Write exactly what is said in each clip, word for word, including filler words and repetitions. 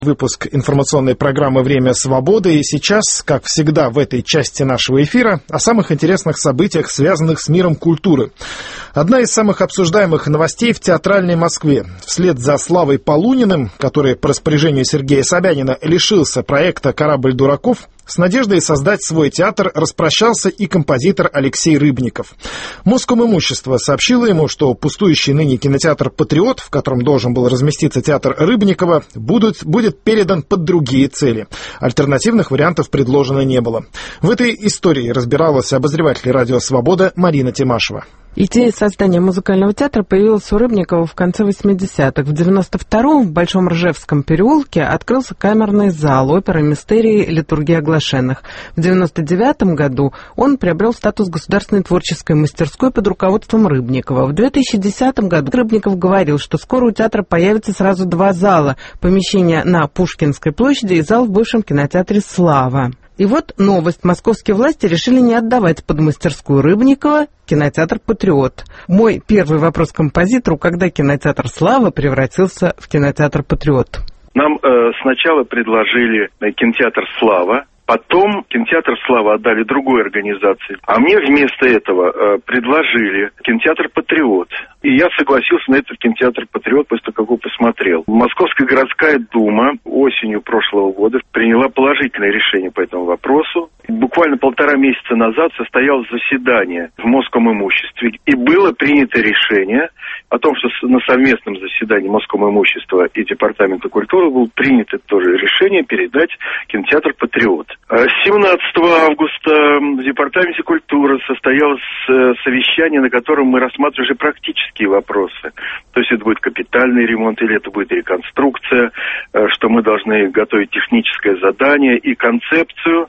Выпуск информационной программы «Время свободы». И сейчас, как всегда в этой части нашего эфира, о самых интересных событиях, связанных с миром культуры. Одна из самых обсуждаемых новостей в театральной Москве. Вслед за Славой Полуниным, который по распоряжению Сергея Собянина лишился проекта «Корабль дураков», с надеждой создать свой театр распрощался и композитор Алексей Рыбников. Москомимущество сообщило ему, что пустующий ныне кинотеатр «Патриот», в котором должен был разместиться театр Рыбникова, будет, будет передан под другие цели. Альтернативных вариантов предложено не было. В этой истории разбиралась обозреватель «Радио Свобода» Марина Тимашева. Идея создания музыкального театра появилась у Рыбникова в конце восьмидесятых. В девяносто втором в Большом Ржевском переулке открылся камерный зал оперы «Мистерии. Литургия оглашенных». В девяносто девятом году он приобрел статус государственной творческой мастерской под руководством Рыбникова. В две тысячи десятом году Рыбников говорил, что скоро у театра появится сразу два зала: помещение на Пушкинской площади и зал в бывшем кинотеатре «Слава». И вот новость. Московские власти решили не отдавать под мастерскую Рыбникова кинотеатр «Патриот». Мой первый вопрос композитору: когда кинотеатр «Слава» превратился в кинотеатр «Патриот»? Нам э, сначала предложили кинотеатр «Слава», потом кинотеатр «Слава» отдали другой организации, а мне вместо этого э, предложили кинотеатр «Патриот». И я согласился на этот кинотеатр «Патриот» после того, как его посмотрел. Московская городская дума осенью прошлого года приняла положительное решение по этому вопросу. Буквально полтора месяца назад состоялось заседание в Москомимуществе, и было принято решение о том, что на совместном заседании Москомимущества и Департамента культуры было принято тоже решение передать кинотеатр «Патриот». семнадцатого августа в Департаменте культуры состоялось совещание, на котором мы рассматривали практические вопросы. То есть это будет капитальный ремонт или это будет реконструкция, что мы должны готовить техническое задание и концепцию.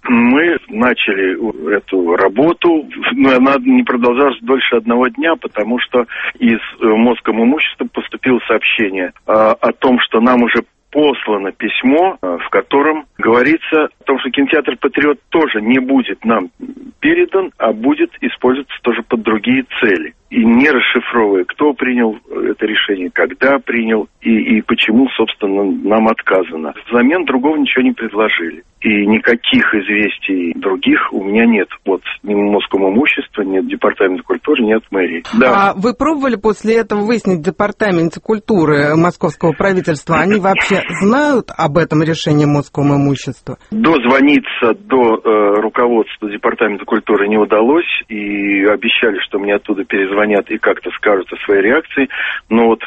Мы начали эту работу, но она не продолжалась дольше одного дня, потому что из Москомимущества поступило сообщение о, о том, что нам уже послано письмо, в котором говорится о том, что кинотеатр «Патриот» тоже не будет нам передан, а будет использоваться тоже под другие цели. И не расшифровывая, кто принял это решение, когда принял и, и почему, собственно, нам отказано. Взамен другого ничего не предложили. И никаких известий других у меня нет. Вот ни Москомимущества, ни от Департамента культуры, ни от мэрии. Да. А вы пробовали после этого выяснить в Департаменте культуры московского правительства? Они вообще знают об этом решении Москомимущества? Дозвониться до э, руководства Департамента культуры не удалось. И обещали, что мне оттуда перезвонят и как-то скажут о своей реакции. Но вот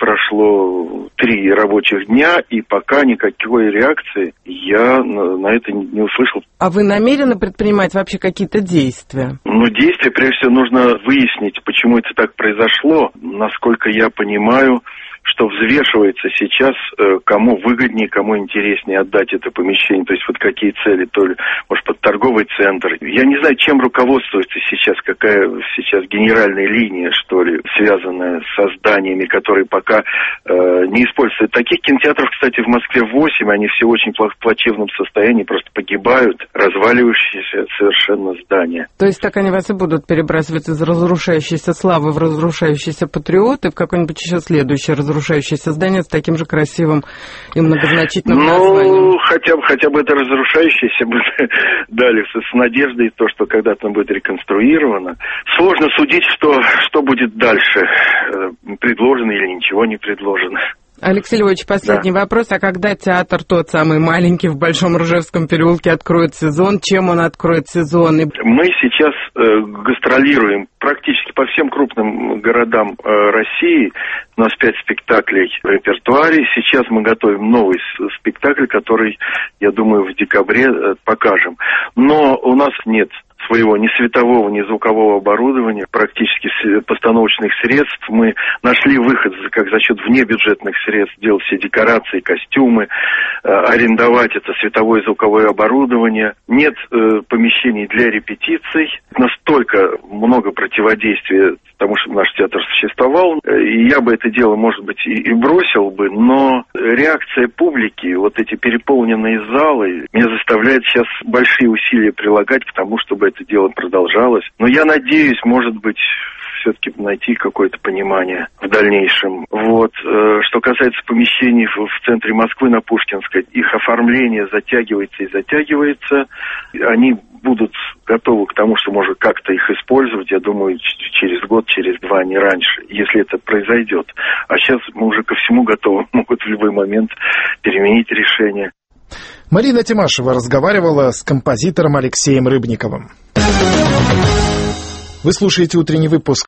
прошло три рабочих дня, и пока никакой реакции я на, на это не услышал. А вы намерены предпринимать вообще какие-то действия? Ну, действия, прежде всего, нужно выяснить, почему это так произошло. Насколько я понимаю, что взвешивается сейчас, кому выгоднее, кому интереснее отдать это помещение, то есть вот какие цели, то ли, может, под торговый центр. Я не знаю, чем руководствуется сейчас, какая сейчас генеральная линия, что ли, связанная с зданиями, которые пока э, не используются. Таких кинотеатров, кстати, в Москве восемь, они все очень в плачевном состоянии, просто погибают, разваливающиеся совершенно здания. То есть так они вас и будут перебрасывать из разрушающейся «Славы» в разрушающийся «Патриот» и в какое-нибудь еще следующее разрушение? Разрушающееся здание с таким же красивым и многозначительным ну, названием. Ну, хотя бы, хотя бы это разрушающееся бы дали с, с надеждой, то, что когда-то будет реконструировано. Сложно судить, что, что будет дальше, предложено или ничего не предложено. Алексей Львович, последний да. вопрос. А когда театр, тот самый маленький в Большом Ржевском переулке, откроет сезон? Чем он откроет сезон? Мы сейчас э, гастролируем практически по всем крупным городам э, России. У нас пять спектаклей в репертуаре. Сейчас мы готовим новый спектакль, который, я думаю, в декабре э, покажем. Но у нас нет своего ни светового, ни звукового оборудования, практически постановочных средств. Мы нашли выход, как за счет внебюджетных средств, делать все декорации, костюмы, э, арендовать это световое и звуковое оборудование. Нет э, помещений для репетиций. Настолько много противодействия тому, что наш театр существовал. И я бы это дело, может быть, и, и бросил бы, но реакция публики, вот эти переполненные залы, меня заставляет сейчас большие усилия прилагать к тому, чтобы это дело продолжалось. Но я надеюсь, может быть, все-таки найти какое-то понимание в дальнейшем. Вот. Что касается помещений в центре Москвы на Пушкинской, их оформление затягивается и затягивается. Они будут готовы к тому, что можно как-то их использовать, я думаю, через год, через два, не раньше, если это произойдет. А сейчас мы уже ко всему готовы, могут в любой момент переменить решение. Марина Тимашева разговаривала с композитором Алексеем Рыбниковым. Вы слушаете утренний выпуск